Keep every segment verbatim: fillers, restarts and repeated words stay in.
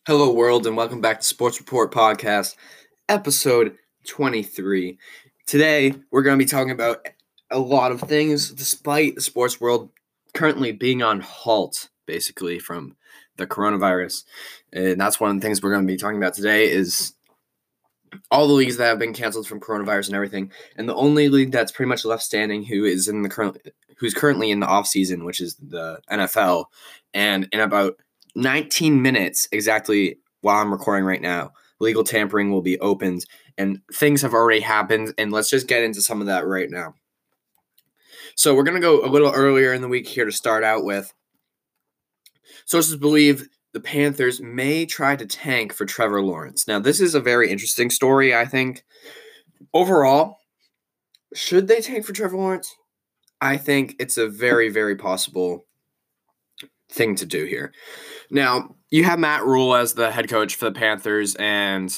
Hello, world, and welcome back to Sports Report Podcast, episode twenty-three. Today, we're going to be talking about a lot of things, despite the sports world currently being on halt, basically, from the coronavirus. And that's one of the things we're going to be talking about today is all the leagues that have been canceled from coronavirus and everything. And the only league that's pretty much left standing who is in the current, who's currently in the off season, which is the N F L. And in about nineteen minutes exactly while I'm recording right now, legal tampering will be opened and things have already happened. And let's just get into some of that right now. So we're going to go a little earlier in the week here to start out with. Sources believe the Panthers may try to tank for Trevor Lawrence. Now, this is a very interesting story, I think. Overall, should they tank for Trevor Lawrence? I think it's a very, very possible thing to do here. Now, you have Matt Rule as the head coach for the Panthers, and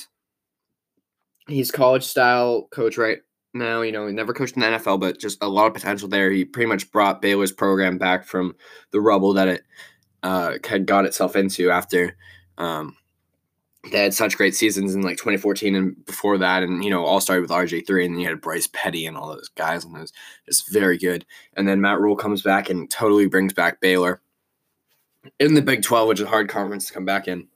he's college-style coach right now. You know, he never coached in the N F L, but just a lot of potential there. He pretty much brought Baylor's program back from the rubble that it uh, had got itself into after um, they had such great seasons in like twenty fourteen and before that, and, you know, all started with R G three, and then you had Bryce Petty and all those guys, and it was just very good. And then Matt Rule comes back and totally brings back Baylor in the Big twelve, which is a hard conference to come back in,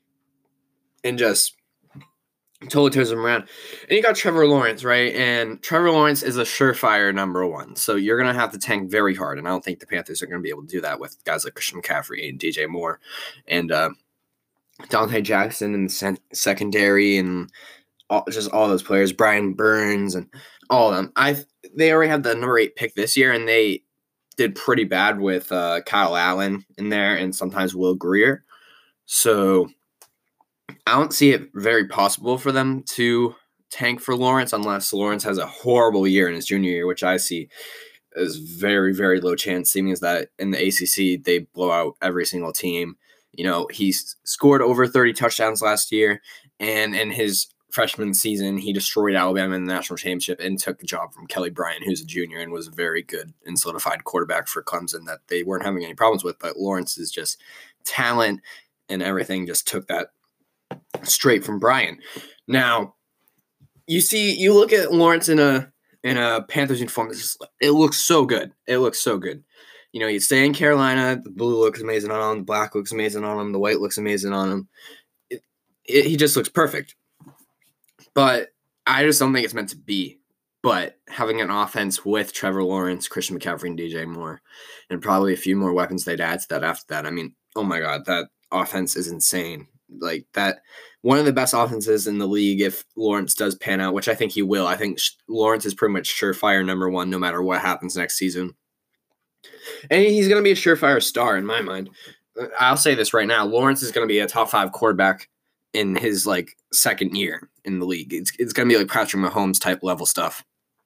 and just totally turns them around. And you got Trevor Lawrence, right? And Trevor Lawrence is a surefire number one, so you're going to have to tank very hard, and I don't think the Panthers are going to be able to do that with guys like Christian McCaffrey and D J Moore and uh, Dante Jackson in the sen- secondary and all, just all those players, Brian Burns and all of them. I They already had the number eight pick this year, and they did pretty bad with uh, Kyle Allen in there and sometimes Will Grier. So I don't see it very possible for them to tank for Lawrence unless Lawrence has a horrible year in his junior year, which I see as very, very low chance, seeing as that in the A C C, they blow out every single team. You know, he's scored over thirty touchdowns last year, and in his freshman season, he destroyed Alabama in the national championship and took the job from Kelly Bryant, who's a junior and was a very good and solidified quarterback for Clemson that they weren't having any problems with. But Lawrence is just talent and everything just took that straight from Bryant. Now, you see, you look at Lawrence in a in a Panthers uniform. It's just, it looks so good. It looks so good. You know, you stay in Carolina. The blue looks amazing on him. The black looks amazing on him. The white looks amazing on him. It, it, he just looks perfect. But I just don't think it's meant to be. But having an offense with Trevor Lawrence, Christian McCaffrey, and D J Moore, and probably a few more weapons they'd add to that after that. I mean, oh my God, that offense is insane. Like that, one of the best offenses in the league if Lawrence does pan out, which I think he will. I think Lawrence is pretty much surefire number one no matter what happens next season. And he's going to be a surefire star in my mind. I'll say this right now. Lawrence is going to be a top five quarterback in his like second year in the league. It's, it's going to be like Patrick Mahomes type level stuff.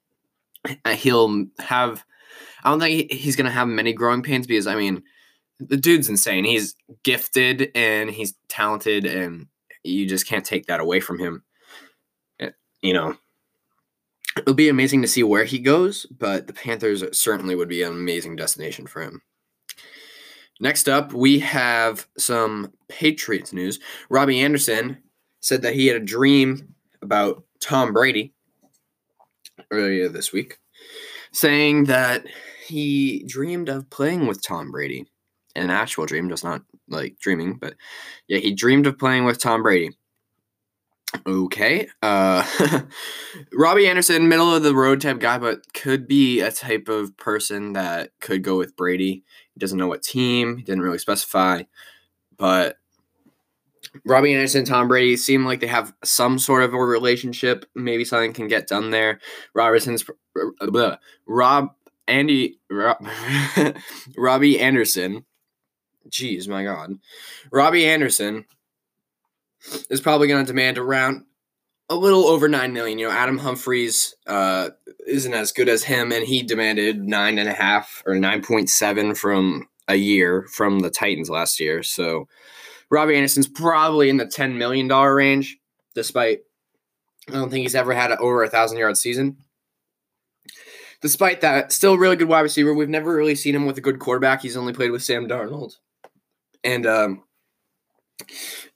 He'll have, I don't think he's going to have many growing pains because, I mean, the dude's insane. He's gifted and he's talented, and you just can't take that away from him. You know, it'll be amazing to see where he goes, but the Panthers certainly would be an amazing destination for him. Next up, we have some Patriots news. Robbie Anderson said that he had a dream about Tom Brady earlier this week, saying that he dreamed of playing with Tom Brady. An actual dream, just not like dreaming, but yeah, he dreamed of playing with Tom Brady. Okay. Uh, Robbie Anderson, middle of the road type guy, but could be a type of person that could go with Brady. He doesn't know what team, he didn't really specify, but Robbie Anderson and Tom Brady seem like they have some sort of a relationship. Maybe something can get done there. Robertson's blah, Rob Andy Rob, Robbie Anderson. Jeez, my God. Robbie Anderson is probably going to demand around a little over nine million dollars. You know, Adam Humphries uh, isn't as good as him, and he demanded nine point five or nine point seven from a year from the Titans last year. So Robbie Anderson's probably in the ten million dollars range, despite I don't think he's ever had a, over a one thousand-yard season. Despite that, still a really good wide receiver. We've never really seen him with a good quarterback. He's only played with Sam Darnold. And um,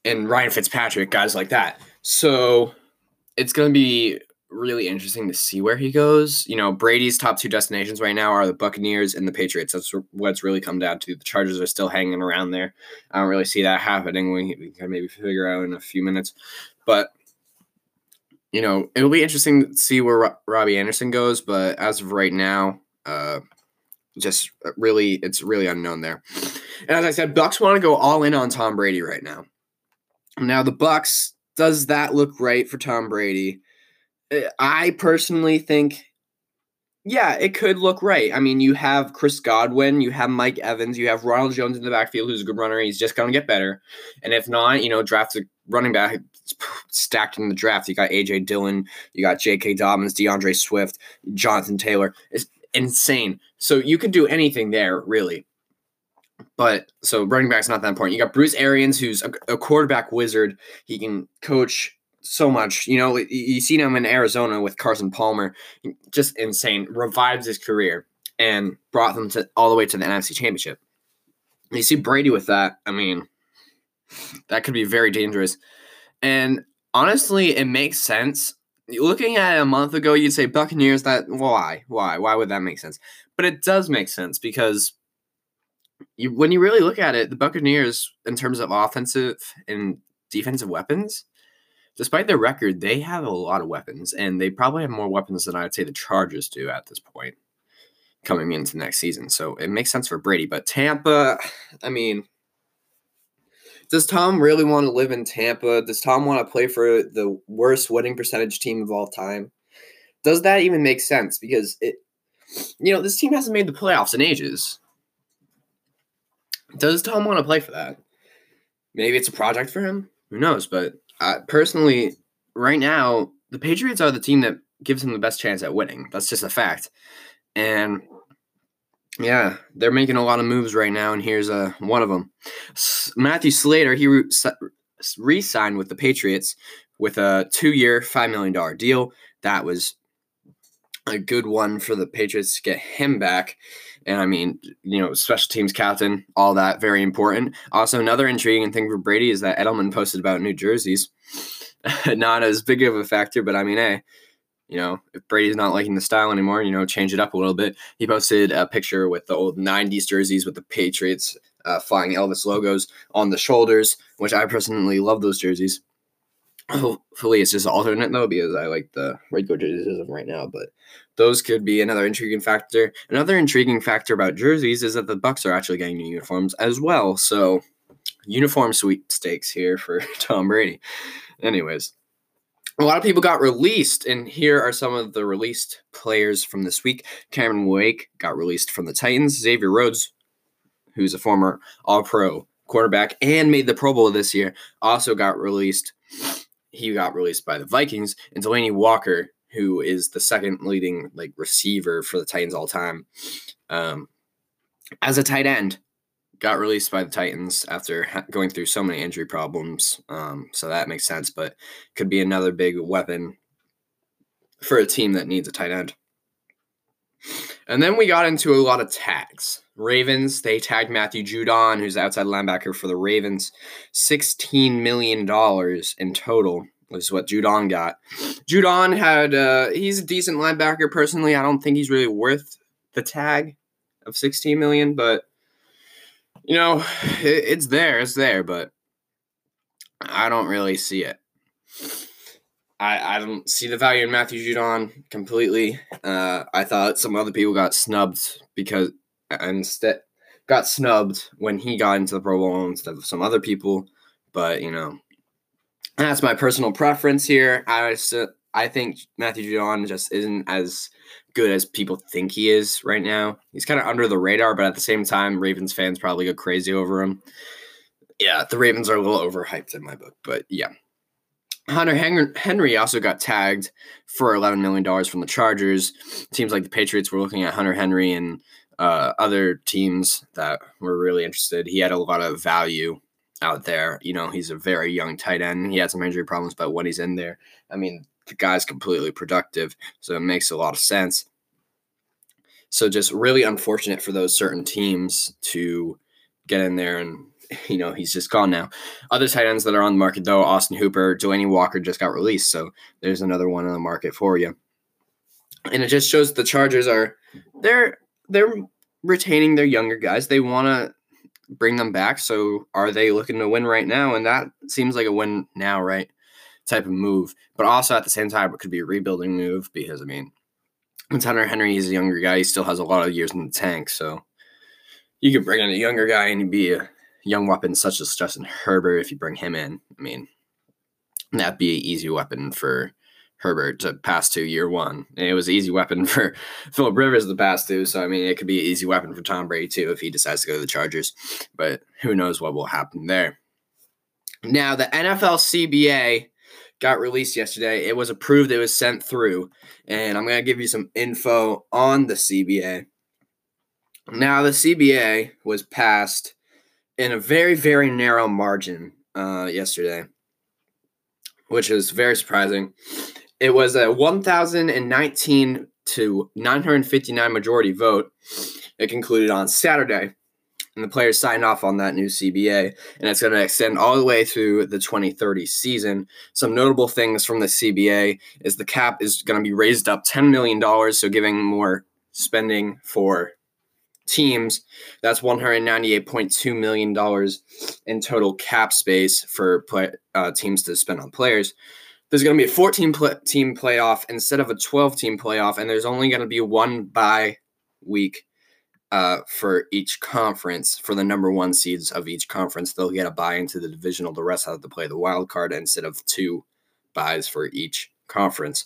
and Ryan Fitzpatrick, guys like that. So it's going to be really interesting to see where he goes. You know, Brady's top two destinations right now are the Buccaneers and the Patriots. That's what's really come down to. The Chargers are still hanging around there. I don't really see that happening. We, we can maybe figure out in a few minutes. But, you know, it'll be interesting to see where Ro- Robbie Anderson goes. But as of right now, uh, just really, it's really unknown there. And as I said, Bucs want to go all in on Tom Brady right now. Now, the Bucs, does that look right for Tom Brady? I personally think, yeah, it could look right. I mean, you have Chris Godwin, you have Mike Evans, you have Ronald Jones in the backfield, who's a good runner. He's just going to get better. And if not, you know, draft a running back stacked in the draft. You got A J Dillon, you got J K Dobbins, DeAndre Swift, Jonathan Taylor. It's insane. So you could do anything there, really. But so running back's not that important. You got Bruce Arians, who's a, a quarterback wizard. He can coach so much. You know, you seen him in Arizona with Carson Palmer. Just insane. Revived his career and brought them to all the way to the N F C Championship. You see Brady with that. I mean, that could be very dangerous. And honestly, it makes sense. Looking at it a month ago, you'd say Buccaneers. That why? Why? Why would that make sense? But it does make sense because you, when you really look at it, the Buccaneers, in terms of offensive and defensive weapons, despite their record, they have a lot of weapons, and they probably have more weapons than I'd say the Chargers do at this point coming into next season. So it makes sense for Brady. But Tampa, I mean, does Tom really want to live in Tampa? Does Tom want to play for the worst winning percentage team of all time? Does that even make sense? Because, it, you know, this team hasn't made the playoffs in ages. Does Tom want to play for that? Maybe it's a project for him. Who knows? But uh, personally, right now, the Patriots are the team that gives him the best chance at winning. That's just a fact. And yeah, they're making a lot of moves right now, and here's uh, one of them. S- Matthew Slater, he re- re-signed with the Patriots with a two-year, five million dollars deal. That was a good one for the Patriots to get him back. And I mean, you know, special teams captain, all that, very important. Also, another intriguing thing for Brady is that Edelman posted about new jerseys. Not as big of a factor, but I mean, hey, you know, if Brady's not liking the style anymore, you know, change it up a little bit. He posted a picture with the old nineties jerseys with the Patriots uh, flying Elvis logos on the shoulders, which I personally love those jerseys. Hopefully it's just an alternate, though, because I like the regular jerseys right now, but those could be another intriguing factor. Another intriguing factor about jerseys is that the Bucs are actually getting new uniforms as well, so uniform sweepstakes here for Tom Brady. Anyways, a lot of people got released, and here are some of the released players from this week. Cameron Wake got released from the Titans. Xavier Rhodes, who's a former All-Pro quarterback and made the Pro Bowl this year, also got released. He got released by the Vikings. And Delanie Walker, who is the second leading like receiver for the Titans all time, um, as a tight end, got released by the Titans after ha- going through so many injury problems. Um, so that makes sense, but could be another big weapon for a team that needs a tight end. And then we got into a lot of tags. Ravens, they tagged Matthew Judon, who's the outside linebacker for the Ravens. sixteen million dollars in total is what Judon got. Judon had, uh, he's a decent linebacker. Personally, I don't think he's really worth the tag of sixteen million dollars, but, you know, it, it's there, it's there, but I don't really see it. I, I don't see the value in Matthew Judon completely. Uh, I thought some other people got snubbed because instead got snubbed when he got into the Pro Bowl instead of some other people. But, you know, that's my personal preference here. I I think Matthew Judon just isn't as good as people think he is right now. He's kind of under the radar, but at the same time, Ravens fans probably go crazy over him. Yeah, the Ravens are a little overhyped in my book, but yeah. Hunter Henry also got tagged for eleven million dollars from the Chargers. Teams like the Patriots were looking at Hunter Henry and uh, other teams that were really interested. He had a lot of value out there. You know, he's a very young tight end. He had some injury problems, but when he's in there, I mean, the guy's completely productive, so it makes a lot of sense. So just really unfortunate for those certain teams to get in there and you know, he's just gone now. Other tight ends that are on the market, though, Austin Hooper, Delanie Walker just got released, so there's another one on the market for you. And it just shows the Chargers are they're they're retaining their younger guys. They want to bring them back. So are they looking to win right now? And that seems like a win now, right? Type of move. But also at the same time, it could be a rebuilding move because, I mean, it's Hunter Henry. He's a younger guy. He still has a lot of years in the tank. So you could bring in a younger guy and he'd be a young weapon such as Justin Herbert if you bring him in. I mean, that'd be an easy weapon for Herbert to pass to year one. And it was an easy weapon for Phillip Rivers to pass to. So, I mean, it could be an easy weapon for Tom Brady, too, if he decides to go to the Chargers. But who knows what will happen there. Now, the N F L C B A got released yesterday. It was approved. It was sent through. And I'm going to give you some info on the C B A. Now, the C B A was passed in a very, very narrow margin uh, yesterday, which is very surprising. It was a one thousand nineteen to nine hundred fifty-nine majority vote. It concluded on Saturday, and the players signed off on that new C B A, and it's going to extend all the way through the twenty thirty season. Some notable things from the C B A is the cap is going to be raised up ten million dollars, so giving more spending for teams. That's one hundred ninety-eight point two million dollars in total cap space for play, uh, teams to spend on players. There's going to be a fourteen-team playoff instead of a twelve-team playoff, and there's only going to be one bye week uh, for each conference. For the number one seeds of each conference, they'll get a bye into the divisional. The rest have to play the wild card instead of two byes for each conference.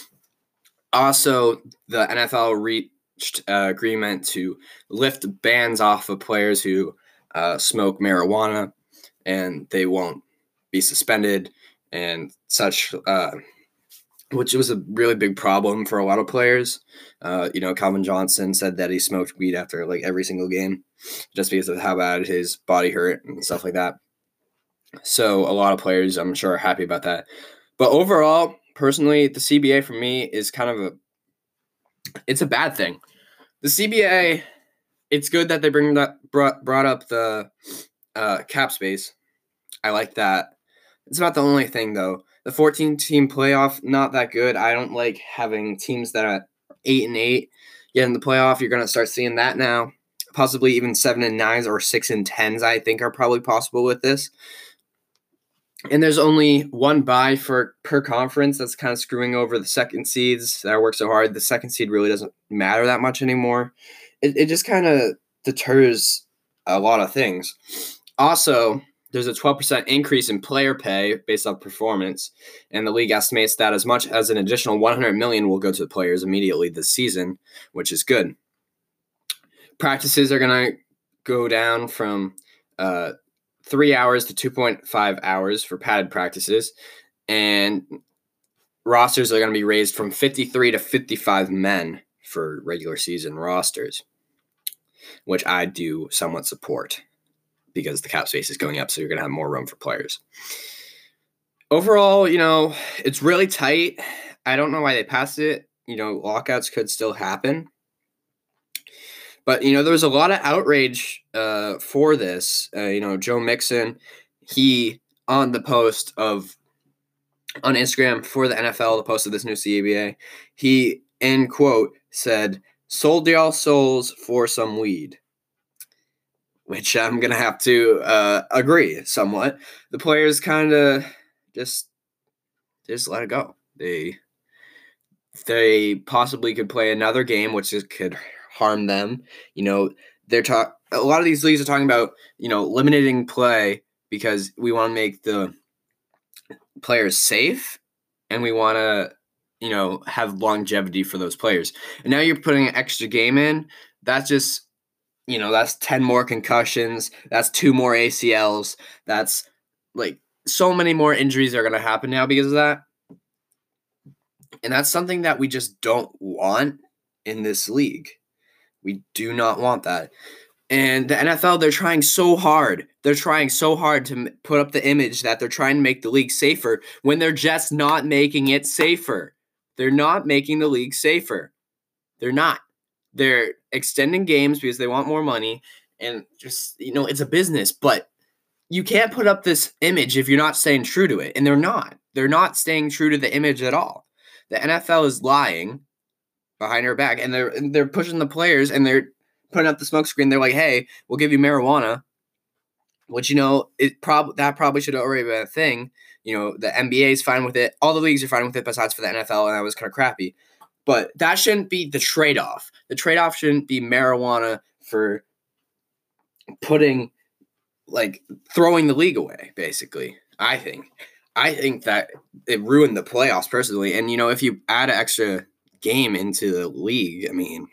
Also, the N F L reached uh, agreement to lift bans off of players who uh, smoke marijuana, and they won't be suspended and such, uh, which was a really big problem for a lot of players. Uh, you know, Calvin Johnson said that he smoked weed after like every single game just because of how bad his body hurt and stuff like that. So a lot of players, I'm sure, are happy about that. But overall, personally, the C B A for me is kind of a, it's a bad thing. The C B A, it's good that they bring that brought, brought up the uh, cap space. I like that. It's not the only thing, though. The fourteen-team playoff, not that good. I don't like having teams that are eight and eight get in the playoff. You're going to start seeing that now. Possibly even seven and nines or six and tens, I think, are probably possible with this. And there's only one bye for per conference. That's kind of screwing over the second seeds that work so hard. The second seed really doesn't matter that much anymore. It, it just kind of deters a lot of things. Also, there's a twelve percent increase in player pay based on performance, and the league estimates that as much as an additional one hundred million dollars will go to the players immediately this season, which is good. Practices are going to go down from uh, three hours to two point five hours for padded practices, and rosters are going to be raised from fifty-three to fifty-five men for regular season rosters, which I do somewhat support, because the cap space is going up, so you're going to have more room for players. Overall, you know, it's really tight. I don't know why they passed it. You know, lockouts could still happen. But, you know, there was a lot of outrage uh, for this. Uh, you know, Joe Mixon, he, on the post of, on Instagram for the N F L, the post of this new C B A, he, in quote, said, "Sold y'all souls for some weed." Which I'm going to have to uh, agree somewhat. The players kind of just just let it go. They they possibly could play another game, which is, could harm them. You know, they're talk. A lot of these leagues are talking about, you know, limiting play because we want to make the players safe, and we want to, you know, have longevity for those players. And now you're putting an extra game in. That's just, you know, that's ten more concussions. That's two more A C Ls. That's like so many more injuries are going to happen now because of that. And that's something that we just don't want in this league. We do not want that. And the N F L, they're trying so hard. They're trying so hard to put up the image that they're trying to make the league safer when they're just not making it safer. They're not making the league safer. They're not. They're extending games because they want more money, and just, you know, it's a business, but you can't put up this image if you're not staying true to it. And they're not. They're not staying true to the image at all. The N F L is lying behind her back, and they're and they're pushing the players, and they're putting up the smoke screen. They're like, hey, we'll give you marijuana, which, you know, it prob- that probably should have already been a thing. You know, the N B A is fine with it. All the leagues are fine with it besides for the N F L, and that was kind of crappy. But that shouldn't be the trade-off. The trade-off shouldn't be marijuana for putting, like, throwing the league away, basically, I think. I think that it ruined the playoffs, personally. And, you know, if you add an extra game into the league, I mean,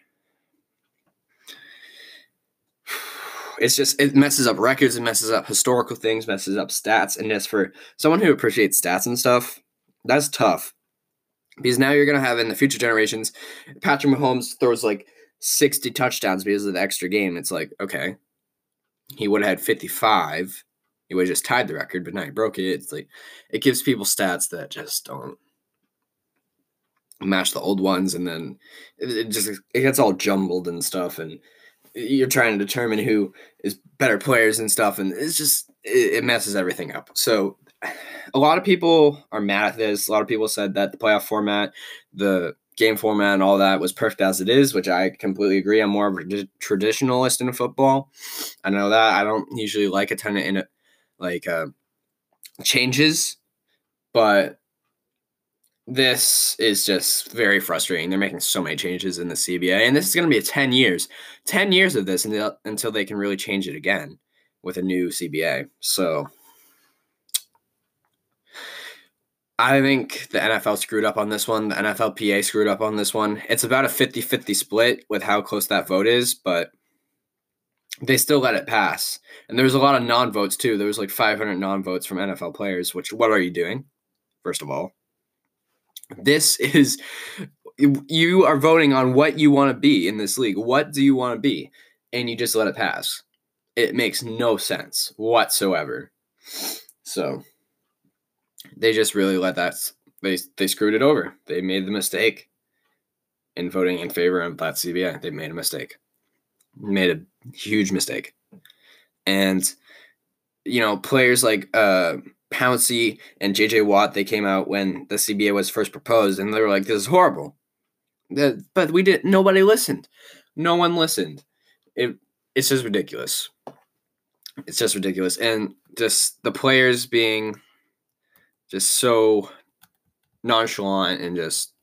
it's just, it messes up records, it messes up historical things, messes up stats. And just for someone who appreciates stats and stuff, that's tough. Because now you're going to have in the future generations, Patrick Mahomes throws like sixty touchdowns because of the extra game. It's like, okay, he would have had fifty-five. He would have just tied the record, but now he broke it. It's like, it gives people stats that just don't match the old ones. And then it, it just, it gets all jumbled and stuff. And you're trying to determine who is better players and stuff. And it's just, it, it messes everything up. So a lot of people are mad at this. A lot of people said that the playoff format, the game format, and all that was perfect as it is, which I completely agree. I'm more of a traditionalist in football. I know that. I don't usually like a ton of in it, like uh, changes, but this is just very frustrating. They're making so many changes in the C B A, and this is going to be a ten years, ten years of this until, until they can really change it again with a new C B A. So I think the N F L screwed up on this one. The N F L P A screwed up on this one. It's about a fifty-fifty split with how close that vote is, but they still let it pass. And there was a lot of non-votes, too. There was like five hundred non-votes from N F L players, which, what are you doing, first of all? This is, you are voting on what you want to be in this league. What do you want to be? And you just let it pass. It makes no sense whatsoever. So they just really let that, they they screwed it over. They made the mistake in voting in favor of that C B A. They made a mistake. Made a huge mistake. And, you know, players like uh, Pouncey and J J Watt, they came out when the C B A was first proposed, and they were like, this is horrible. But we didn't, nobody listened. No one listened. It It's just ridiculous. It's just ridiculous. And just the players being just so nonchalant and just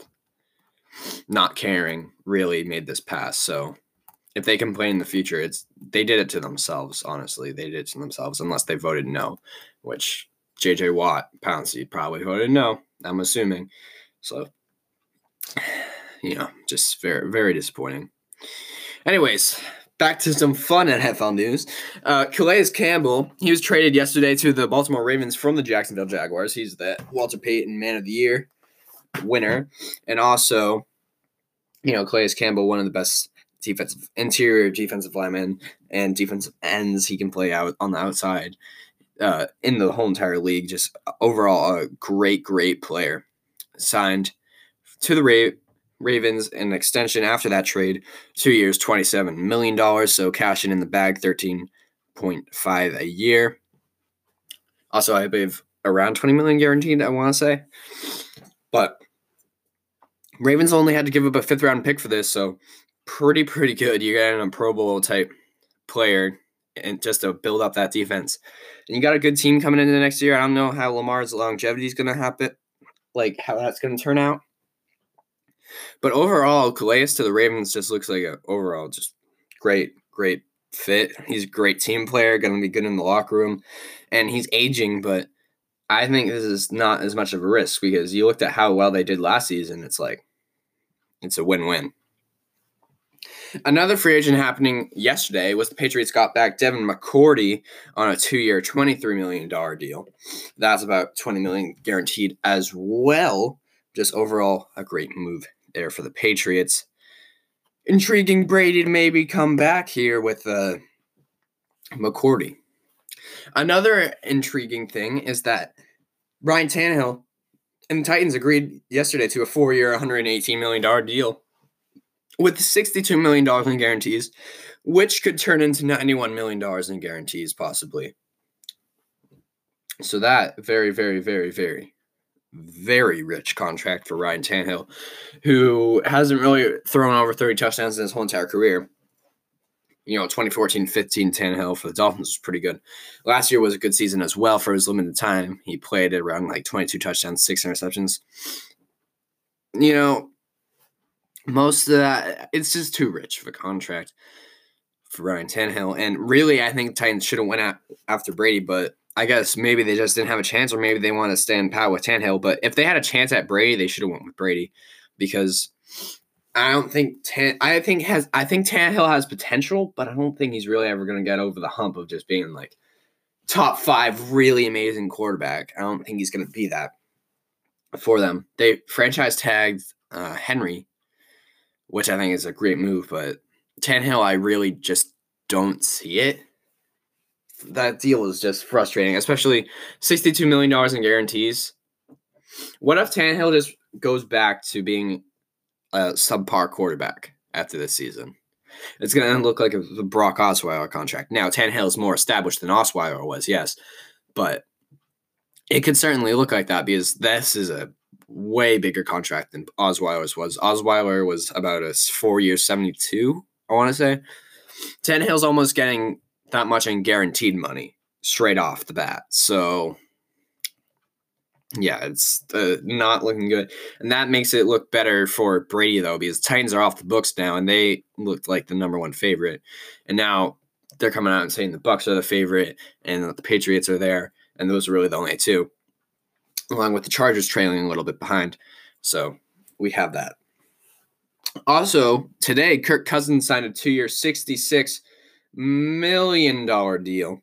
not caring really made this pass. So if they complain in the future, it's they did it to themselves, honestly. They did it to themselves, unless they voted no, which J J Watt, Pouncey probably voted no, I'm assuming. So, you know, just very, very disappointing. Anyways, back to some fun N F L news. Uh, Calais Campbell, he was traded yesterday to the Baltimore Ravens from the Jacksonville Jaguars. He's the Walter Payton Man of the Year winner. And also, you know, Calais Campbell, one of the best defensive interior defensive linemen and defensive ends he can play out on the outside uh, in the whole entire league. Just overall a great, great player. Signed to the Ra- Ravens an extension after that trade, two years, twenty-seven million dollars. So cashing in the bag, thirteen point five a year. Also, I believe around twenty million guaranteed, I want to say. But Ravens only had to give up a fifth round pick for this, so pretty, pretty good. You're getting a Pro Bowl type player and just to build up that defense. And you got a good team coming into the next year. I don't know how Lamar's longevity is going to happen, like how that's going to turn out. But overall, Calais to the Ravens just looks like an overall just great, great fit. He's a great team player, going to be good in the locker room. And he's aging, but I think this is not as much of a risk because you looked at how well they did last season. It's like, it's a win-win. Another free agent happening yesterday was the Patriots got back Devin McCourty on a two-year, twenty-three million dollars deal. That's about twenty million dollars guaranteed as well. Just overall, a great move there for the Patriots. Intriguing Brady to maybe come back here with uh, McCourty. Another intriguing thing is that Ryan Tannehill and the Titans agreed yesterday to a four-year, one hundred eighteen million dollars deal with sixty-two million dollars in guarantees, which could turn into ninety-one million dollars in guarantees possibly. So that very, very, very, very, very rich contract for Ryan Tannehill, who hasn't really thrown over thirty touchdowns in his whole entire career. You know, twenty fourteen fifteen Tannehill for the Dolphins was pretty good. Last year was a good season as well for his limited time. He played at around like twenty-two touchdowns, six interceptions. You know, most of that, it's just too rich of a contract for Ryan Tannehill. And really, I think Titans should have went out after Brady, but I guess maybe they just didn't have a chance, or maybe they want to stand pat with Tannehill. But if they had a chance at Brady, they should have went with Brady, because I don't think Tan. I think has I think Tannehill has potential, but I don't think he's really ever going to get over the hump of just being like top five, really amazing quarterback. I don't think he's going to be that for them. They franchise tagged uh, Henry, which I think is a great move, but Tannehill, I really just don't see it. That deal is just frustrating, especially sixty-two million dollars in guarantees. What if Tannehill just goes back to being a subpar quarterback after this season? It's going to look like a, the Brock Osweiler contract. Now, Tannehill is more established than Osweiler was, yes, but it could certainly look like that, because this is a way bigger contract than Osweiler's was. Osweiler was about a four years, seventy-two, I want to say. Tannehill's almost getting that much in guaranteed money straight off the bat. So, yeah, it's uh, not looking good. And that makes it look better for Brady, though, because Titans are off the books now, and they looked like the number one favorite. And now they're coming out and saying the Bucs are the favorite and the Patriots are there, and those are really the only two, along with the Chargers trailing a little bit behind. So we have that. Also, today, Kirk Cousins signed a two-year, sixty-six million dollars deal.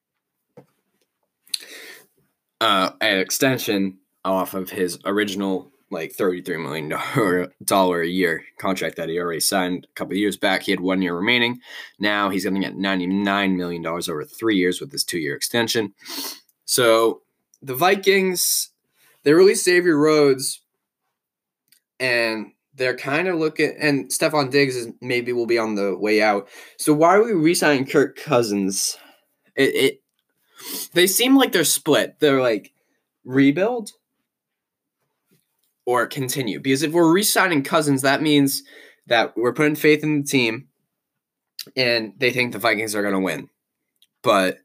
Uh, an extension off of his original like thirty-three million dollars a year contract that he already signed a couple of years back. He had one year remaining. Now he's going to get ninety-nine million dollars over three years with this two-year extension. So the Vikings, they released Xavier Rhodes, and they're kind of looking, and Stephon Diggs is maybe will be on the way out. So why are we re-signing Kirk Cousins? It, it They seem like they're split. They're like rebuild or continue. Because if we're re-signing Cousins, that means that we're putting faith in the team and they think the Vikings are going to win. But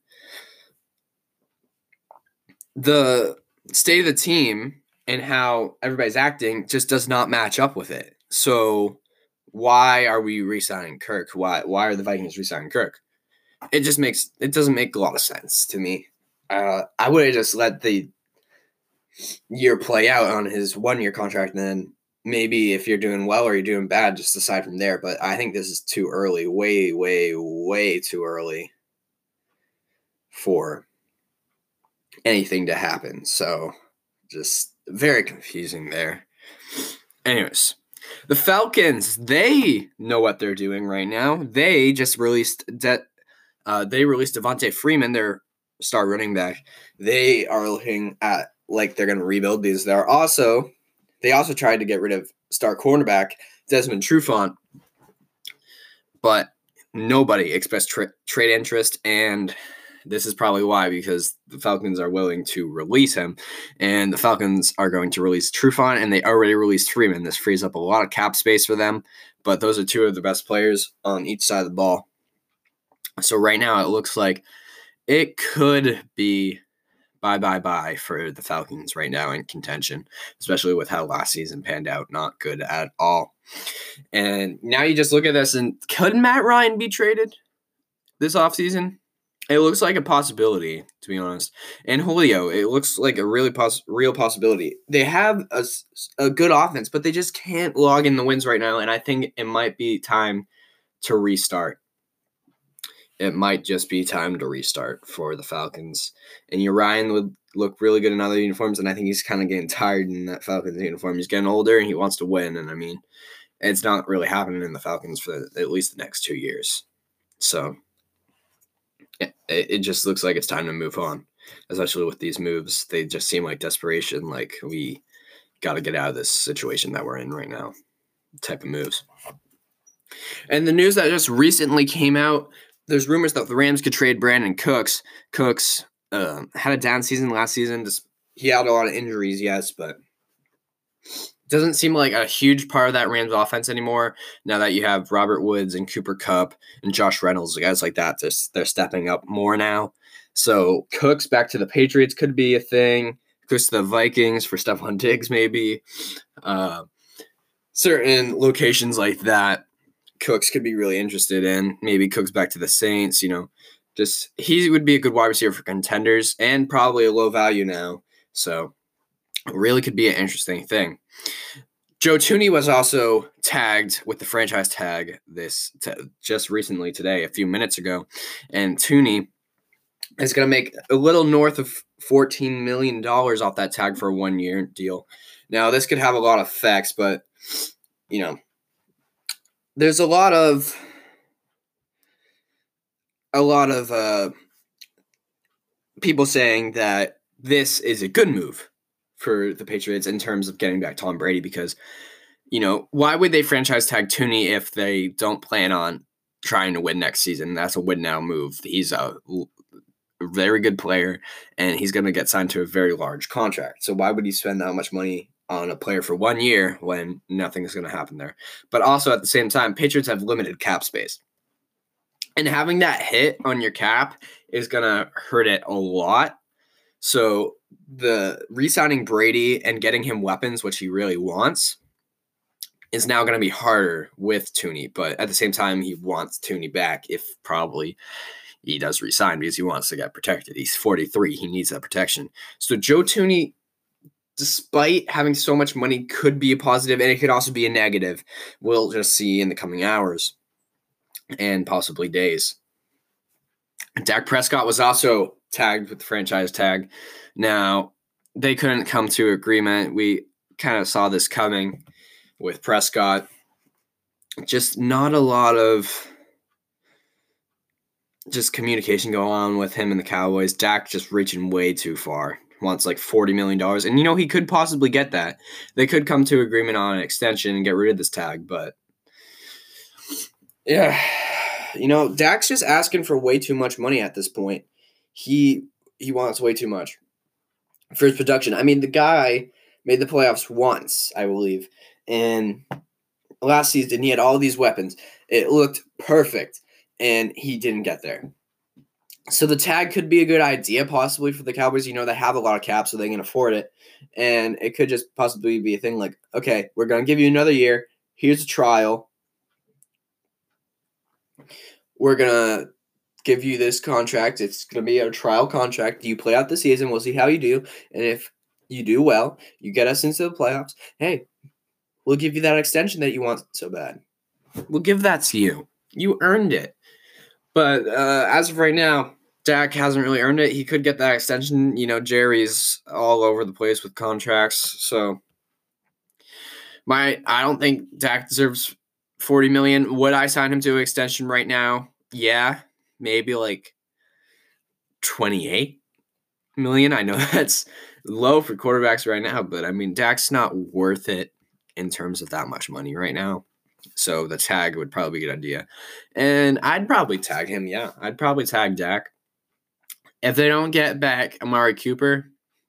the state of the team and how everybody's acting just does not match up with it. So why are we re-signing Kirk? Why why are the Vikings re-signing Kirk? It just makes it doesn't make a lot of sense to me. Uh, I would have just let the year play out on his one-year contract, and then maybe if you're doing well or you're doing bad, just decide from there. But I think this is too early, way, way, way too early for anything to happen. So just very confusing there. Anyways, the Falcons, they know what they're doing right now. They just released De- uh, they released Devontae Freeman, their star running back. They are looking at like they're going to rebuild, because they're also they also tried to get rid of star cornerback Desmond Trufant, but nobody expressed tra- trade interest, and this is probably why, because the Falcons are willing to release him, and the Falcons are going to release Trufant, and they already released Freeman. This frees up a lot of cap space for them, but those are two of the best players on each side of the ball. So right now it looks like it could be bye, bye, bye for the Falcons right now in contention, especially with how last season panned out. Not good at all. And now you just look at this, and could Matt Ryan be traded this offseason? It looks like a possibility, to be honest. And Julio, it looks like a really poss- real possibility. They have a, a good offense, but they just can't log in the wins right now, and I think it might be time to restart. It might just be time to restart for the Falcons. And Ryan would look really good in other uniforms, and I think he's kind of getting tired in that Falcons uniform. He's getting older, and he wants to win, and I mean, it's not really happening in the Falcons for at least the next two years. So it, it just looks like it's time to move on, especially with these moves. They just seem like desperation, like we got to get out of this situation that we're in right now type of moves. And the news that just recently came out, there's rumors that the Rams could trade Brandon Cooks. Cooks uh, had a down season last season. Just, he had a lot of injuries, yes, but doesn't seem like a huge part of that Rams offense anymore. Now that you have Robert Woods and Cooper Kupp and Josh Reynolds, guys like that, they're, they're stepping up more now. So Cooks back to the Patriots could be a thing. Cooks to the Vikings for Stephon Diggs, maybe. Uh, certain locations like that, Cooks could be really interested in. Maybe Cooks back to the Saints, you know. Just he would be a good wide receiver for contenders and probably a low value now. So it really could be an interesting thing. Joe Thuney was also tagged with the franchise tag this t- just recently today, a few minutes ago. And Thuney is going to make a little north of fourteen million dollars off that tag for a one-year deal. Now, this could have a lot of effects, but, you know, there's a lot of a lot of uh, people saying that this is a good move for the Patriots in terms of getting back Tom Brady because, you know, why would they franchise tag Thuney if they don't plan on trying to win next season? That's a win now move. He's a very good player, and he's going to get signed to a very large contract. So why would he spend that much money on a player for one year when nothing is going to happen there? But also at the same time, Patriots have limited cap space. And having that hit on your cap is going to hurt it a lot. So the re-signing Brady and getting him weapons, which he really wants, is now going to be harder with Thuney. But at the same time, he wants Thuney back if probably he does re-sign because he wants to get protected. He's forty-three. He needs that protection. So Joe Thuney, despite having so much money, could be a positive, and it could also be a negative. We'll just see in the coming hours and possibly days. Dak Prescott was also tagged with the franchise tag. Now, they couldn't come to agreement. We kind of saw this coming with Prescott. Just not a lot of just communication going on with him and the Cowboys. Dak just reaching way too far. Wants like forty million dollars. And, you know, he could possibly get that. They could come to agreement on an extension and get rid of this tag. But, yeah, you know, Dak's just asking for way too much money at this point. He he wants way too much for his production. I mean, the guy made the playoffs once, I believe. And last season, he had all these weapons. It looked perfect. And he didn't get there. So the tag could be a good idea possibly for the Cowboys. You know, they have a lot of cap, so they can afford it. And it could just possibly be a thing like, okay, we're going to give you another year. Here's a trial. We're going to give you this contract. It's going to be a trial contract. You play out the season. We'll see how you do. And if you do well, you get us into the playoffs. Hey, we'll give you that extension that you want so bad. We'll give that to you. You earned it. But uh, as of right now, Dak hasn't really earned it. He could get that extension. You know, Jerry's all over the place with contracts. So my, I don't think Dak deserves forty million dollars. Would I sign him to an extension right now? Yeah, maybe like twenty-eight million dollars. I know that's low for quarterbacks right now, but I mean, Dak's not worth it in terms of that much money right now. So the tag would probably be a good idea. And I'd probably tag him, yeah. I'd probably tag Dak. If they don't get back Amari Cooper,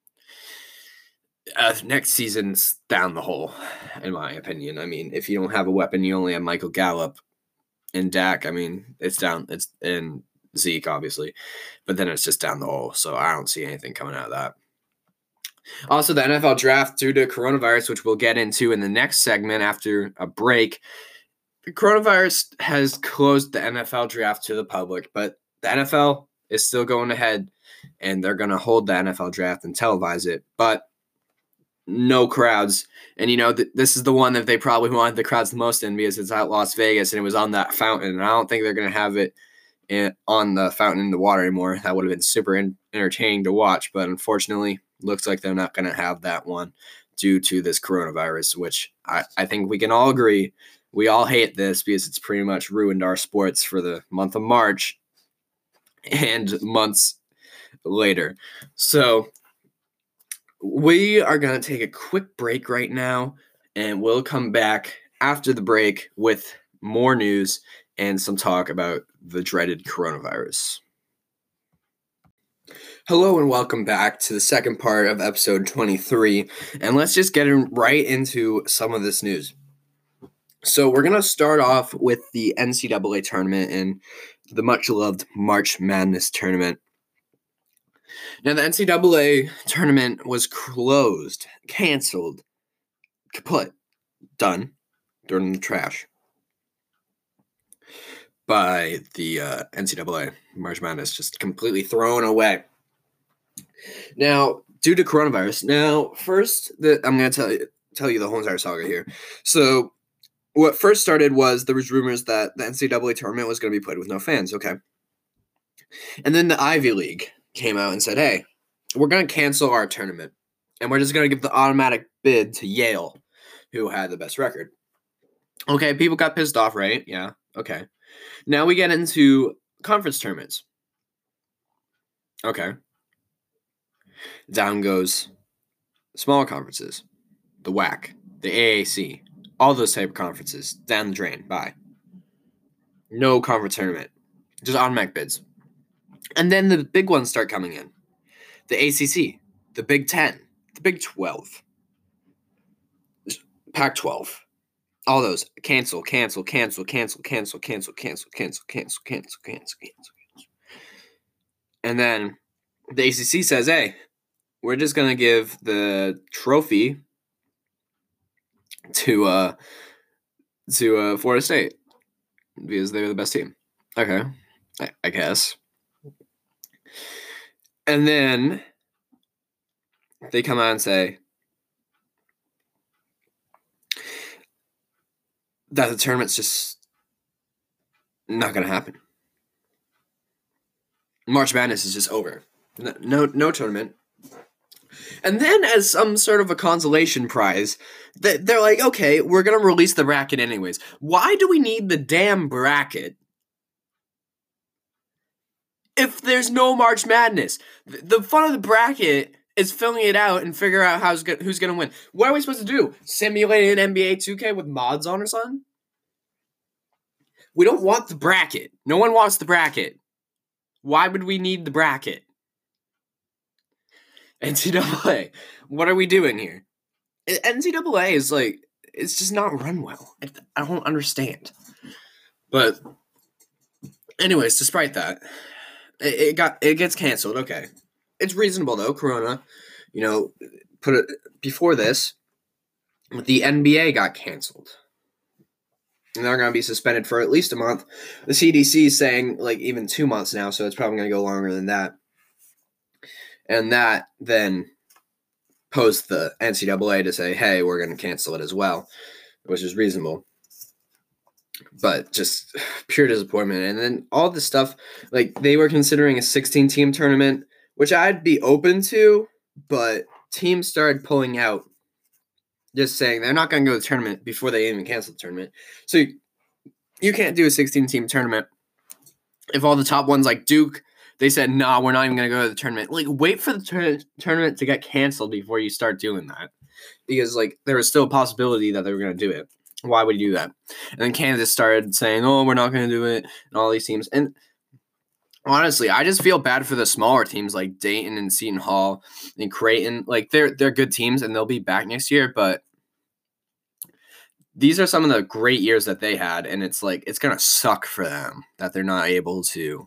uh, next season's down the hole, in my opinion. I mean, if you don't have a weapon, you only have Michael Gallup and Dak. I mean, it's down. It's and Zeke, obviously. But then it's just down the hole. So I don't see anything coming out of that. Also, the N F L draft due to coronavirus, which we'll get into in the next segment after a break. The coronavirus has closed the N F L draft to the public, but the N F L is still going ahead, and they're going to hold the N F L draft and televise it, but no crowds. And, you know, th- this is the one that they probably wanted the crowds the most in because it's at Las Vegas, and it was on that fountain, and I don't think they're going to have it in, on the fountain in the water anymore. That would have been super in- entertaining to watch, but unfortunately, looks like they're not going to have that one due to this coronavirus, which I, I think we can all agree we all hate this because it's pretty much ruined our sports for the month of March and months later. So we are going to take a quick break right now, and we'll come back after the break with more news and some talk about the dreaded coronavirus. Hello and welcome back to the second part of episode twenty-three, and let's just get in right into some of this news. So we're going to start off with the N C double A tournament and the much-loved March Madness tournament. Now, the N C double A tournament was closed, canceled, kaput, done, thrown in the trash by the uh, N C double A. March Madness just completely thrown away. Now, due to coronavirus, now first the, I'm going to tell you tell you the whole entire saga here. So, what first started was there was rumors that the N C double A tournament was going to be played with no fans. Okay, and then the Ivy League came out and said, "Hey, we're going to cancel our tournament, and we're just going to give the automatic bid to Yale, who had the best record." Okay, people got pissed off, right? Yeah. Okay. Now we get into conference tournaments. Okay. Down goes small conferences, the W A C, the A A C, all those type of conferences, down the drain, bye. No conference tournament, just automatic bids. And then the big ones start coming in. The A C C, the Big Ten, the Big twelve, Pac twelve, all those, cancel, cancel, cancel, cancel, cancel, cancel, cancel, cancel, cancel, cancel, cancel, cancel. And then the A C C says, hey, we're just going to give the trophy to uh to uh, Florida State because they're the best team. Okay, I, I guess. And then they come out and say that the tournament's just not going to happen. March Madness is just over. No, no, no tournament. And then, as some sort of a consolation prize, they're like, okay, we're going to release the bracket anyways. Why do we need the damn bracket if there's no March Madness? The fun of the bracket is filling it out and figure out how's go- who's going to win. What are we supposed to do? Simulate an N B A two K with mods on or something? We don't want the bracket. No one wants the bracket. Why would we need the bracket? N C double A, what are we doing here? N C double A is like, it's just not run well. I don't understand. But anyways, despite that, it, it got it gets canceled. Okay. It's reasonable though. Corona, you know, put it before this, the N B A got canceled. And they're going to be suspended for at least a month. The C D C is saying like even two months now, so it's probably going to go longer than that. And that then posed the N C double A to say, hey, we're going to cancel it as well, which is reasonable. But just pure disappointment. And then all this stuff, like they were considering a sixteen-team tournament, which I'd be open to, but teams started pulling out, just saying they're not going to go to the tournament before they even cancel the tournament. So you, you can't do a sixteen-team tournament. If all the top ones like Duke, they said, nah, we're not even going to go to the tournament. Like, wait for the tur- tournament to get canceled before you start doing that. Because, like, there was still a possibility that they were going to do it. Why would you do that? And then Kansas started saying, oh, we're not going to do it, and all these teams. And honestly, I just feel bad for the smaller teams like Dayton and Seton Hall and Creighton. Like, they're they're good teams, and they'll be back next year, but these are some of the great years that they had, and it's like, it's going to suck for them that they're not able to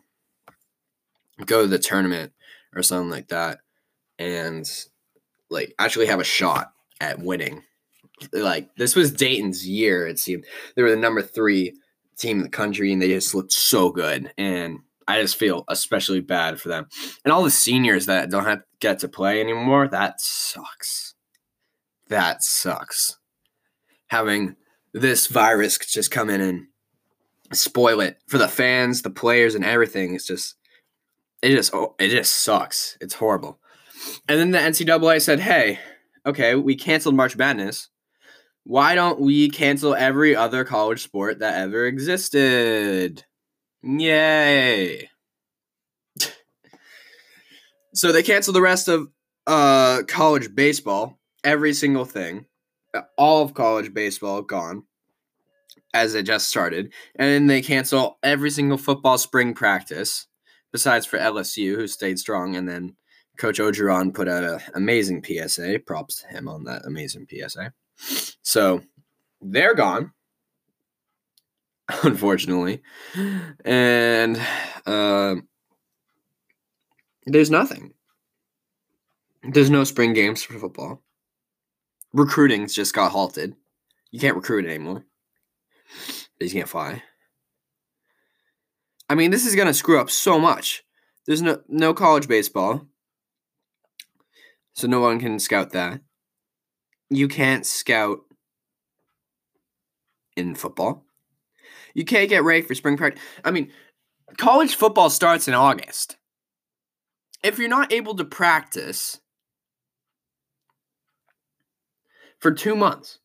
go to the tournament or something like that and like actually have a shot at winning. Like this was Dayton's year, it seemed. They were the number three team in the country and they just looked so good. And I just feel especially bad for them. And all the seniors that don't have get to play anymore, that sucks. That sucks. Having this virus just come in and spoil it for the fans, the players, and everything. It's just It just it just sucks. It's horrible. And then the N C double A said, hey, okay, we canceled March Madness. Why don't we cancel every other college sport that ever existed? Yay. So they canceled the rest of uh, college baseball, every single thing. All of college baseball gone as it just started. And then they cancel every single football spring practice besides for L S U, who stayed strong, and then Coach Orgeron put out an amazing P S A. Props to him on that amazing P S A. So they're gone, unfortunately. And uh, there's nothing. There's no spring games for football. Recruiting's just got halted. You can't recruit anymore. You can't fly. I mean, this is going to screw up so much. There's no no college baseball, so no one can scout that. You can't scout in football. You can't get ready for spring practice. I mean, college football starts in August. If you're not able to practice for two months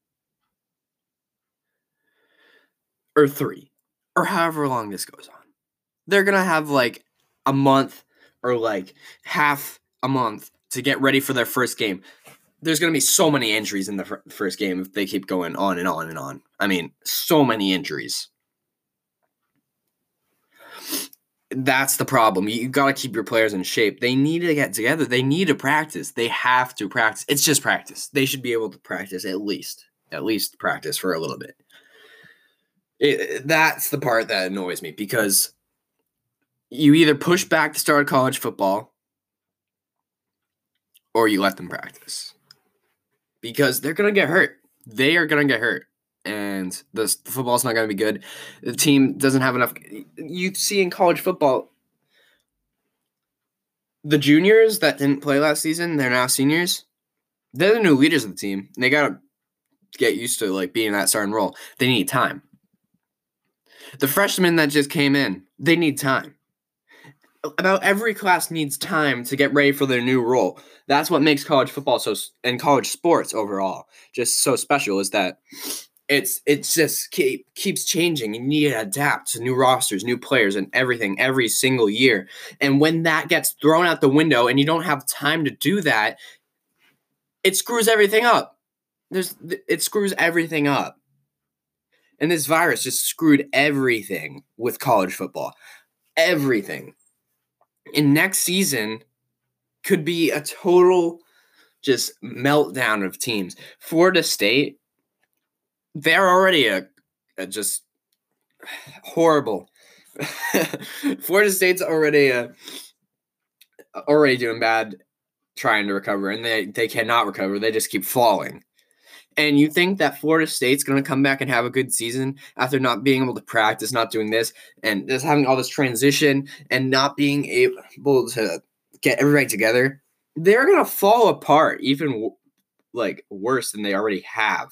or three or however long this goes on, they're going to have like a month or like half a month to get ready for their first game. There's going to be so many injuries in the fir- first game if they keep going on and on and on. I mean, so many injuries. That's the problem. You, you got to keep your players in shape. They need to get together. They need to practice. They have to practice. It's just practice. They should be able to practice at least. At least practice for a little bit. It, that's the part that annoys me because you either push back the start of college football or you let them practice. Because they're going to get hurt. They are going to get hurt. And the, the football's not going to be good. The team doesn't have enough. You see in college football, the juniors that didn't play last season, they're now seniors. They're the new leaders of the team. And they got to get used to like being in that starting role. They need time. The freshmen that just came in, they need time. About every class needs time to get ready for their new role. That's what makes college football so and college sports overall just so special is that it's it's just keep, keeps changing. You need to adapt to new rosters, new players, and everything every single year. And when that gets thrown out the window and you don't have time to do that, it screws everything up. There's it screws everything up. And this virus just screwed everything with college football. Everything. And next season could be a total just meltdown of teams. Florida State, they're already a, a just horrible. Florida State's already a, already doing bad trying to recover, and they, they cannot recover. They just keep falling. And you think that Florida State's going to come back and have a good season after not being able to practice, not doing this, and just having all this transition and not being able to get everybody together? They're going to fall apart even like worse than they already have.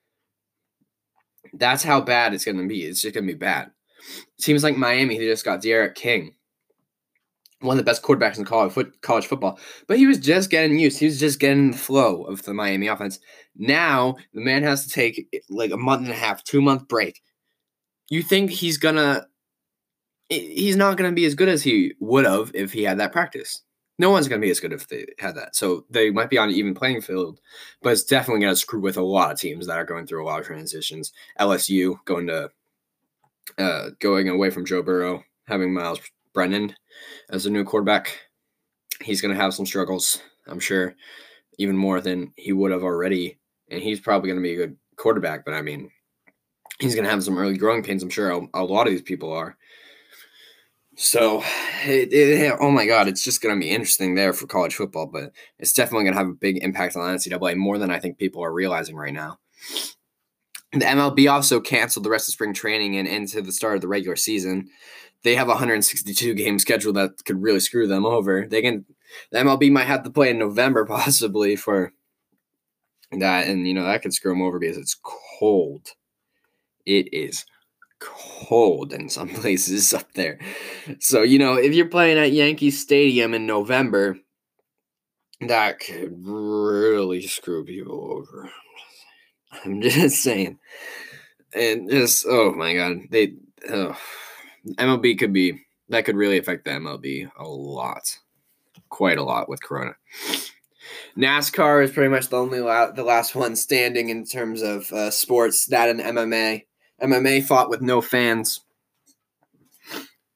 That's how bad it's going to be. It's just going to be bad. Teams like Miami, they just got D'Eriq King, one of the best quarterbacks in college, foot, college football. But he was just getting used. He was just getting the flow of the Miami offense. Now, the man has to take like a month and a half, two-month break. You think he's going to – he's not going to be as good as he would have if he had that practice. No one's going to be as good if they had that. So they might be on an even playing field, but it's definitely going to screw with a lot of teams that are going through a lot of transitions. L S U going to uh, going away from Joe Burrow, having Miles Brennan as a new quarterback. He's going to have some struggles, I'm sure, even more than he would have already. And he's probably going to be a good quarterback, but I mean, he's going to have some early growing pains. I'm sure a, a lot of these people are. So, it, it, oh my God, it's just going to be interesting there for college football, but it's definitely going to have a big impact on the N C double A, more than I think people are realizing right now. The M L B also canceled the rest of spring training and into the start of the regular season. They have a one hundred sixty-two game schedule that could really screw them over. They can, the M L B might have to play in November possibly for that, and you know that could screw them over because it's cold. It is cold in some places up there. So, you know, if you're playing at Yankee Stadium in November, that could really screw people over. I'm just saying. And just, oh my God, they, oh, M L B could be, that could really affect the M L B a lot. Quite a lot with Corona. NASCAR is pretty much the only la- the last one standing in terms of uh, sports. That and M M A. M M A fought with no fans.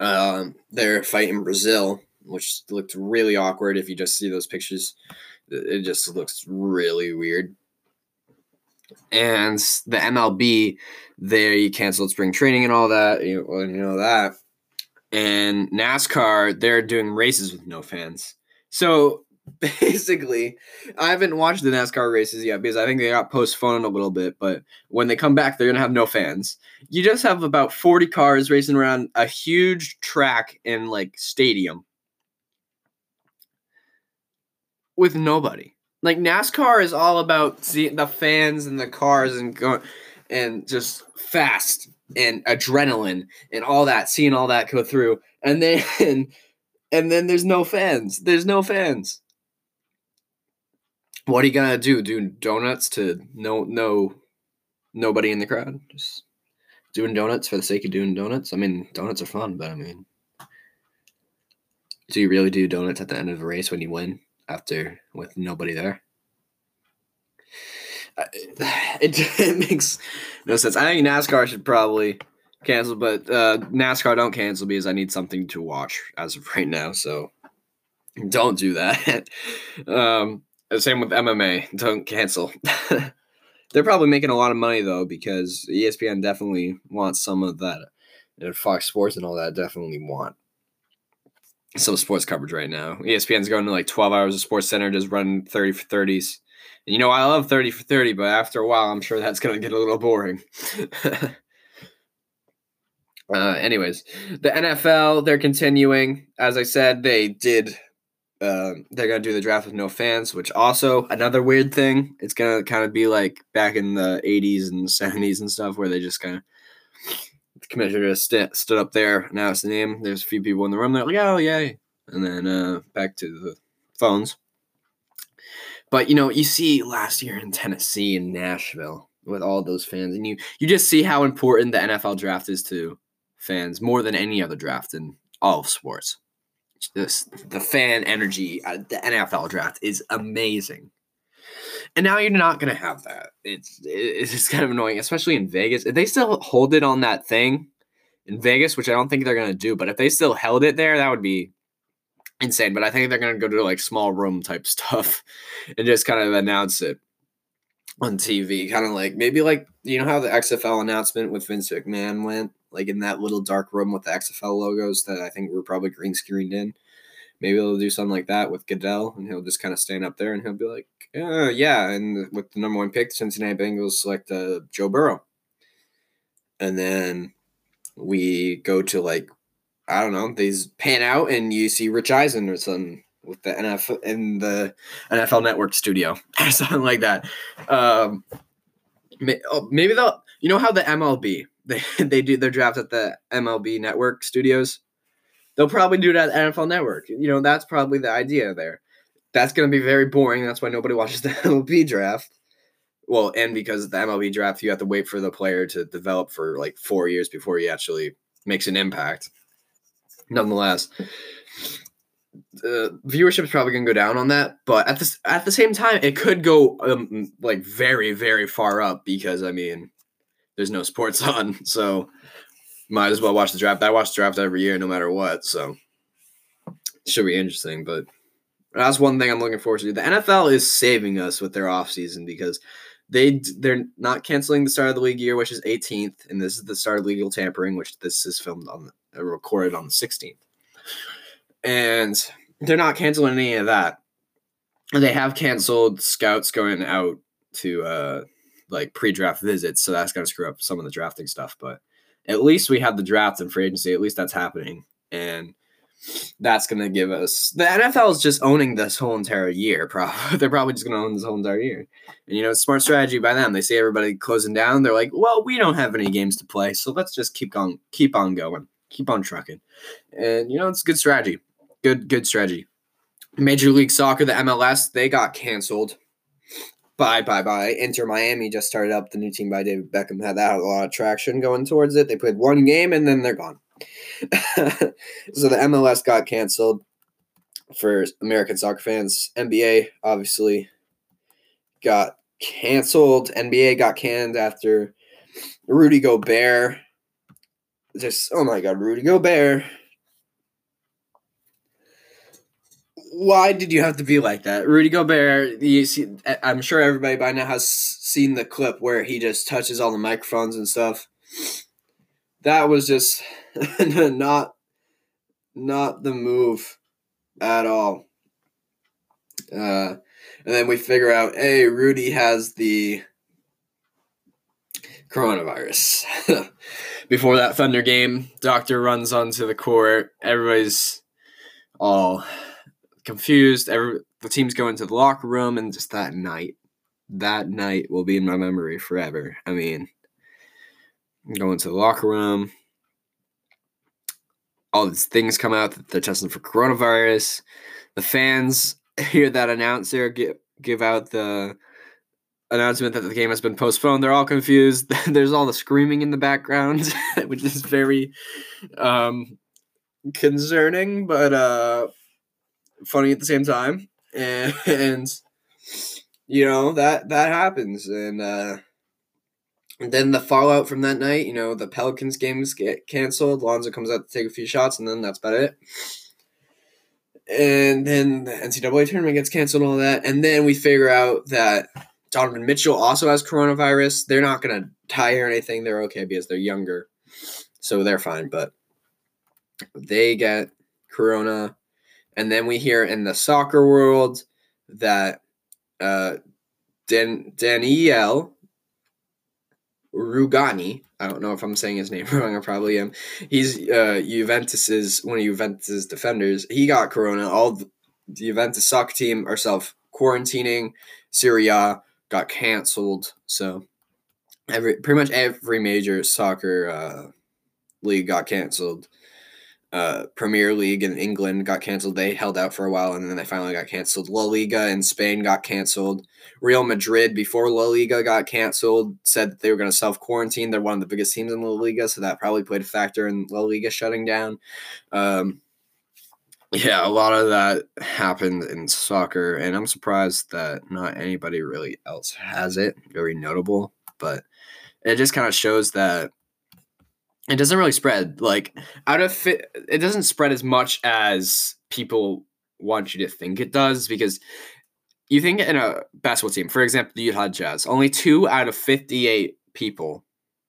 Um, their fight in Brazil, which looked really awkward. If you just see those pictures, it just looks really weird. And the M L B, they canceled spring training and all that. You, well, you know that. And NASCAR, they're doing races with no fans. So basically, I haven't watched the NASCAR races yet because I think they got postponed a little bit. But when they come back, they're going to have no fans. You just have about forty cars racing around a huge track in like stadium with nobody. Like NASCAR is all about seeing the fans and the cars and going and just fast and adrenaline and all that, seeing all that go through. And then and then there's no fans. There's no fans. What are you gonna do? Do donuts to no no nobody in the crowd? Just doing donuts for the sake of doing donuts? I mean, donuts are fun, but I mean, do you really do donuts at the end of a race when you win after with nobody there? It, it makes no sense. I think NASCAR should probably cancel, but uh, NASCAR don't cancel because I need something to watch as of right now. So don't do that. um, same with M M A. Don't cancel. They're probably making a lot of money though because E S P N definitely wants some of that. And Fox Sports and all that definitely want some sports coverage right now. E S P N's going to like twelve hours of Sports Center, just running thirty for thirties. And you know, I love thirty for thirty, but after a while, I'm sure that's going to get a little boring. uh, anyways, the N F L, they're continuing. As I said, they did. Uh, they're going to do the draft with no fans, which also another weird thing. It's going to kind of be like back in the eighties and seventies and stuff where they just kind of, the commissioner just st- stood up there, announced the name. There's a few people in the room. They're like, oh, yay. And then uh, back to the phones. But, you know, you see last year in Tennessee and Nashville with all those fans, and you, you just see how important the N F L draft is to fans more than any other draft in all of sports. This, the fan energy at the N F L draft is amazing. And now you're not going to have that. It's it's just kind of annoying, especially in Vegas. If they still hold it on that thing in Vegas, which I don't think they're going to do, but if they still held it there, that would be insane. But I think they're going to go to like small room type stuff and just kind of announce it on T V. Kind of like maybe like, you know how the X F L announcement with Vince McMahon went? Like in that little dark room with the X F L logos that I think were probably green screened in. Maybe they'll do something like that with Goodell, and he'll just kind of stand up there and he'll be like, uh, yeah, and with the number one pick, the Cincinnati Bengals select uh, Joe Burrow. And then we go to like, I don't know, these pan out and you see Rich Eisen or something with the N F L in the N F L Network studio or something like that. Um, maybe they'll, you know how the M L B, they, they do their draft at the M L B Network studios? They'll probably do it at N F L Network. You know, that's probably the idea there. That's going to be very boring. That's why nobody watches the M L B draft. Well, and because the M L B draft, you have to wait for the player to develop for like four years before he actually makes an impact. Nonetheless, the viewership is probably going to go down on that. But at the, at the same time, it could go um, like very, very far up because, I mean, there's no sports on. So might as well watch the draft. I watch the draft every year no matter what. So it should be interesting. But that's one thing I'm looking forward to. The N F L is saving us with their offseason because they, they're not canceling the start of the league year, which is eighteenth. And this is the start of legal tampering, which this is filmed on, uh, recorded on the sixteenth. And they're not canceling any of that. They have canceled scouts going out to uh, like pre-draft visits. So that's going to screw up some of the drafting stuff. But at least we have the draft and free agency. At least that's happening. And that's going to give us – the N F L is just owning this whole entire year. Probably. They're probably just going to own this whole entire year. And, you know, it's smart strategy by them. They see everybody closing down. They're like, well, we don't have any games to play, so let's just keep on, keep on going. Keep on trucking. And, you know, it's good strategy. Good, good strategy. Major League Soccer, the M L S, they got canceled. Bye, bye, bye. Inter Miami just started up. The new team by David Beckham had that, a lot of traction going towards it. They played one game, and then they're gone. So the M L S got canceled for American soccer fans. N B A, obviously, got canceled. N B A got canned after Rudy Gobert. Just, oh, my God, Rudy Gobert why did you have to be like that? Rudy Gobert, you see, I'm sure everybody by now has seen the clip where he just touches all the microphones and stuff. That was just not not the move at all. Uh, and then we figure out, hey, Rudy has the coronavirus. Before that Thunder game, Doctor runs onto the court. Everybody's all confused. Every, the teams go into the locker room, and just that night, that night will be in my memory forever. I mean, go into the locker room. All these things come out that they're testing for coronavirus. The fans hear that announcer give, give out the announcement that the game has been postponed. They're all confused. There's all the screaming in the background, which is very um, concerning, but uh, funny at the same time. And, and you know, that, that happens. And, uh, and then the fallout from that night, you know, the Pelicans games get canceled. Lonzo comes out to take a few shots, and then that's about it. And then the N C double A tournament gets canceled and all that. And then we figure out that Donovan Mitchell also has coronavirus. They're not going to tie or anything. They're okay because they're younger. So they're fine. But they get corona. And then we hear in the soccer world that uh, Dan- Daniel Rugani, I don't know if I'm saying his name wrong, I probably am. He's uh, Juventus's one of Juventus's defenders. He got corona. All the Juventus soccer team are self-quarantining. Serie A got canceled. So every pretty much every major soccer uh, league got canceled. Uh, Premier League in England got canceled. They held out for a while, and then they finally got canceled. La Liga in Spain got canceled. Real Madrid, before La Liga got canceled, said that they were going to self-quarantine. They're one of the biggest teams in La Liga, so that probably played a factor in La Liga shutting down. Um, yeah, a lot of that happened in soccer, and I'm surprised that not anybody really else has it. Very notable, but it just kind of shows that it doesn't really spread. Like, out of it, it doesn't spread as much as people want you to think it does, because you think in a basketball team, for example, the Utah Jazz, only two out of fifty-eight people,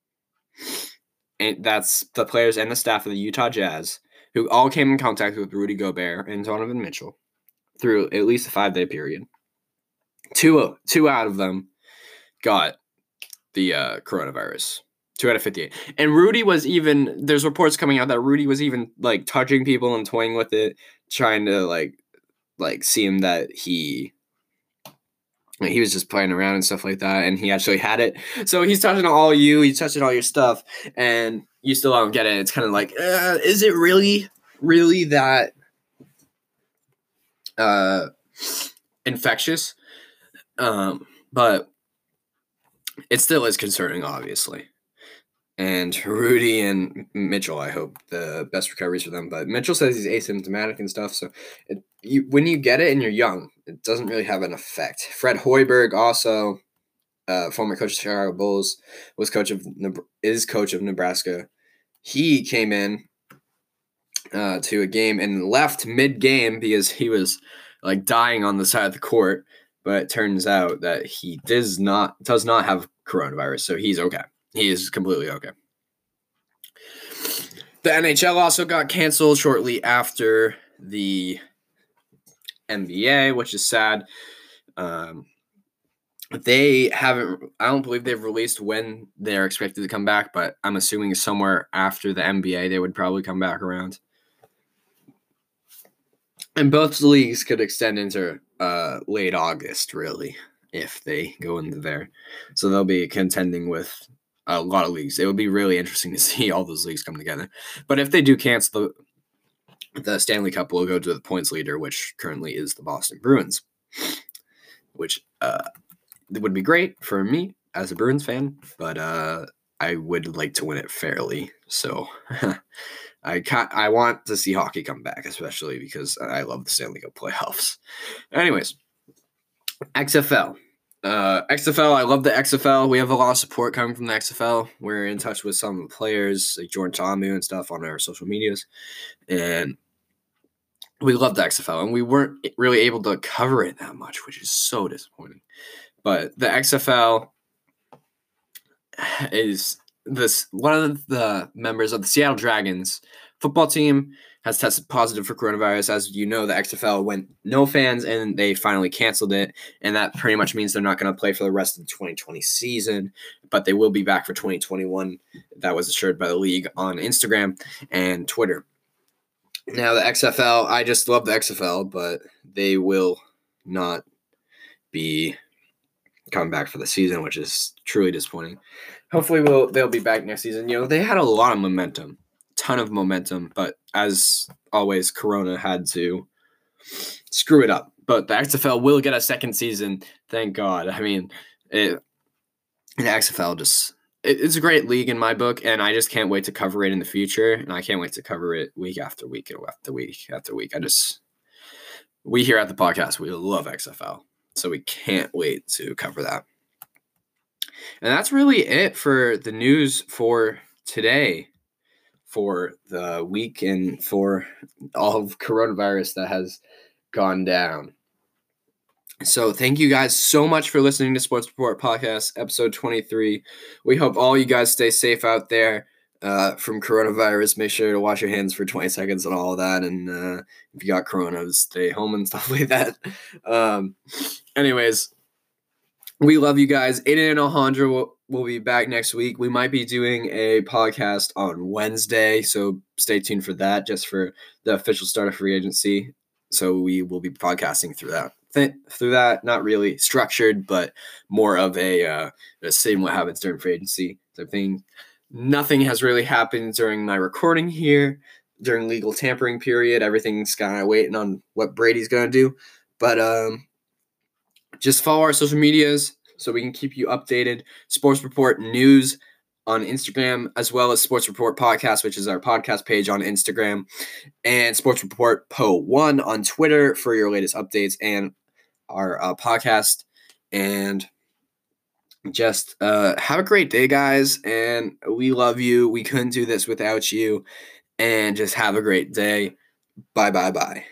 and that's the players and the staff of the Utah Jazz, who all came in contact with Rudy Gobert and Donovan Mitchell through at least a five-day period. Two, two out of them got the uh, coronavirus. Two out of fifty-eight. And Rudy was even, there's reports coming out that Rudy was even, like, touching people and toying with it, trying to, like, like seem that he, like, he was just playing around and stuff like that, and he actually had it. So he's touching all you, he's touching all your stuff, and you still don't get it. It's kind of like, uh, is it really, really that uh, infectious? Um, but it still is concerning, obviously. And Rudy and Mitchell, I hope the best recoveries for them. But Mitchell says he's asymptomatic and stuff. So it, you, when you get it and you're young, it doesn't really have an effect. Fred Hoiberg, also uh, former coach of the Chicago Bulls, was coach of is coach of Nebraska. He came in uh, to a game and left mid-game because he was like dying on the side of the court. But it turns out that he does not does not have coronavirus, so he's okay. He is completely okay. The N H L also got canceled shortly after the N B A, which is sad. Um, they haven't, I don't believe they've released when they're expected to come back, but I'm assuming somewhere after the N B A, they would probably come back around. And both leagues could extend into uh, late August, really, if they go into there. So they'll be contending with a lot of leagues. It would be really interesting to see all those leagues come together. But if they do cancel the, the Stanley Cup, will go to the points leader, which currently is the Boston Bruins, which uh, would be great for me as a Bruins fan, but uh, I would like to win it fairly. So I can't, I want to see hockey come back, especially because I love the Stanley Cup playoffs. Anyways, X F L. Uh, X F L, I love the X F L. We have a lot of support coming from the X F L. We're in touch with some players like Jordan Ta'amu and stuff on our social medias. And we love the X F L, and we weren't really able to cover it that much, which is so disappointing. But the X F L is this one of the members of the Seattle Dragons football team has tested positive for coronavirus. As you know, the X F L went no fans, and they finally canceled it, and that pretty much means they're not going to play for the rest of the twenty twenty season, but they will be back for twenty twenty-one. That was assured by the league on Instagram and Twitter. Now, the X F L, I just love the X F L, but they will not be coming back for the season, which is truly disappointing. Hopefully, we'll they'll be back next season. You know, they had a lot of momentum, ton of momentum, but as always, Corona had to screw it up. But the X F L will get a second season, thank God. I mean, it, the X F L just it, it's a great league in my book, and I just can't wait to cover it in the future. And I can't wait to cover it week after week after week after week. I just we here at the podcast, we love X F L, so we can't wait to cover that. And that's really it for the news for today, for the week, and for all of coronavirus that has gone down. So thank you guys so much for listening to Sports Report Podcast, episode twenty-three. We hope all you guys stay safe out there uh, from coronavirus. Make sure to wash your hands for twenty seconds and all of that. And uh, if you got corona, stay home and stuff like that. Um, anyways, we love you guys. Aiden and Alejandro will, will be back next week. We might be doing a podcast on Wednesday, so stay tuned for that, just for the official start of free agency. So we will be podcasting through that. Th- through that, not really structured, but more of a uh, seeing what happens during free agency type thing. Nothing has really happened during my recording here, during legal tampering period. Everything's kind of waiting on what Brady's going to do. But um, just follow our social medias so we can keep you updated. Sports Report News on Instagram, as well as Sports Report Podcast, which is our podcast page on Instagram, and Sports Report P O one on Twitter for your latest updates and our uh, podcast. And just uh, have a great day, guys, and we love you. We couldn't do this without you, and just have a great day. Bye, bye, bye.